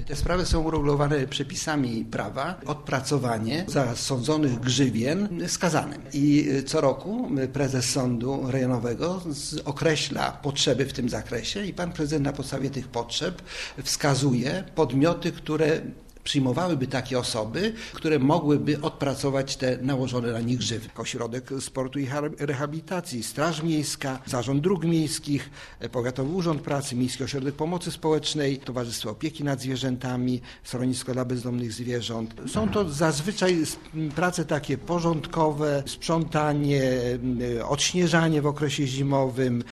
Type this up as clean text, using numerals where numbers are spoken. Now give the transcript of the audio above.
Te sprawy są uregulowane przepisami prawa. Odpracowanie zasądzonych grzywien skazanym. I co roku prezes sądu rejonowego określa potrzeby w tym zakresie i pan prezydent na podstawie tych potrzeb wskazuje podmioty, które przyjmowałyby takie osoby, które mogłyby odpracować te nałożone na nich grzywny. Ośrodek Sportu i Rehabilitacji, Straż Miejska, Zarząd Dróg Miejskich, Powiatowy Urząd Pracy, Miejski Ośrodek Pomocy Społecznej, Towarzystwo Opieki nad Zwierzętami, Schronisko dla Bezdomnych Zwierząt. Są to zazwyczaj prace takie porządkowe, sprzątanie, odśnieżanie w okresie zimowym,